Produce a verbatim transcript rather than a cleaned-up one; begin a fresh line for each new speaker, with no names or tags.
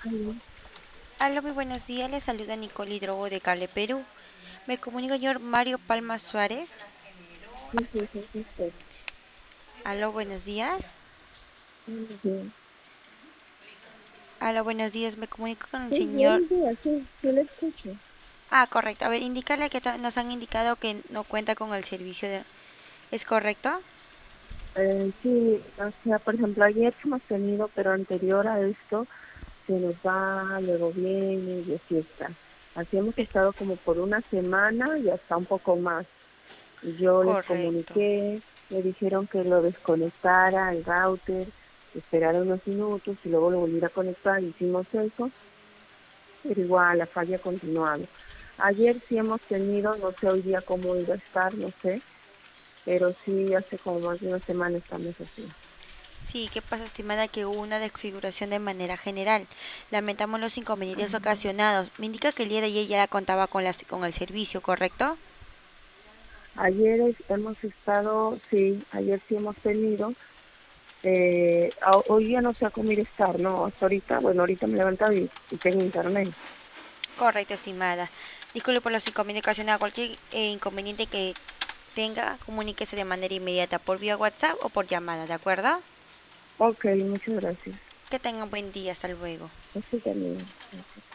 Aló.
Hola, muy buenos días. Les saluda Nicole Hidrobo de Cable Perú. Me comunico señor Mario Palma Suárez.
Sí, sí, sí, sí, sí.
Aló, buenos días.
Buenos días.
Aló, buenos días. Me comunico con el
Sí,
señor.
buenos días, sí, sí le escucho.
Ah, correcto. A ver, indicarle que ta- nos han indicado que no cuenta con el servicio de... ¿Es correcto?
Eh, sí, o sea, por ejemplo, ayer que hemos tenido, pero anterior a esto, se nos va, luego viene y de fiesta. Así hemos
Pe-
estado como por una semana y hasta un poco más. Y yo les
Correcto.
comuniqué, me dijeron que lo desconectara el router, esperara unos minutos y luego lo volviera a conectar. Hicimos eso, pero igual la falla ha continuado. Ayer sí hemos tenido, no sé hoy día cómo iba a estar, no sé, pero sí hace como más de una semana estamos así.
Sí, ¿qué pasa, estimada? Que hubo una desconfiguración de manera general. Lamentamos los inconvenientes ocasionados. Me indica que el día de ayer ya contaba con, las, con el servicio, ¿correcto?
Ayer es- hemos estado, sí, ayer sí hemos tenido, eh, a- hoy día no sé cómo ir a estar, ¿no? Hasta ahorita, bueno, ahorita me he levantado y, y tengo internet.
Correcto, estimada. Disculpe por los inconvenientes ocasionados. Cualquier eh, inconveniente que tenga, comuníquese de manera inmediata por vía WhatsApp o por llamada, ¿de acuerdo?
Ok, muchas gracias.
Que tenga un buen día. Hasta luego.
Esto también. Gracias.